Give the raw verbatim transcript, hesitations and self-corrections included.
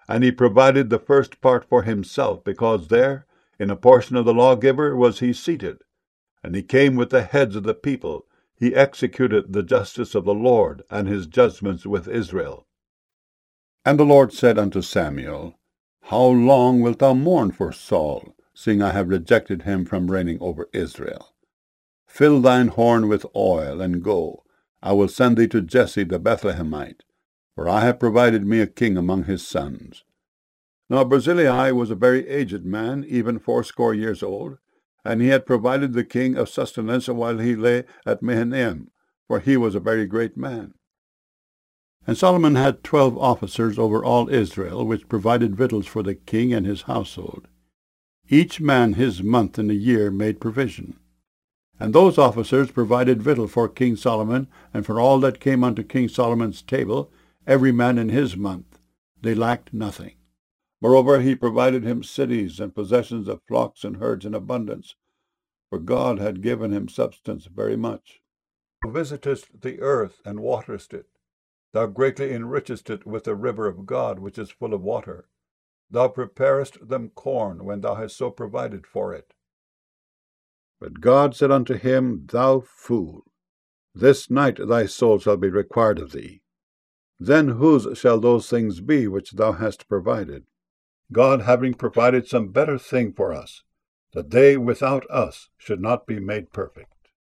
And he provided the first part for himself, because there, in a portion of the lawgiver, was he seated. And he came with the heads of the people. He executed the justice of the Lord, and his judgments with Israel. And the Lord said unto Samuel, How long wilt thou mourn for Saul, seeing I have rejected him from reigning over Israel? Fill thine horn with oil, and go. I will send thee to Jesse the Bethlehemite, for I have provided me a king among his sons. Now Barzillai was a very aged man, even fourscore years old, and he had provided the king of sustenance while he lay at Mahanaim, for he was a very great man. And Solomon had twelve officers over all Israel, which provided victuals for the king and his household. Each man his month in a year made provision. And those officers provided victual for King Solomon, and for all that came unto King Solomon's table, every man in his month. They lacked nothing. Moreover, he provided him cities and possessions of flocks and herds in abundance, for God had given him substance very much. Thou visitest the earth and waterest it. Thou greatly enrichest it with the river of God, which is full of water. Thou preparest them corn when thou hast so provided for it. But God said unto him, Thou fool, this night thy soul shall be required of thee. Then whose shall those things be which thou hast provided? God having provided some better thing for us, that they without us should not be made perfect.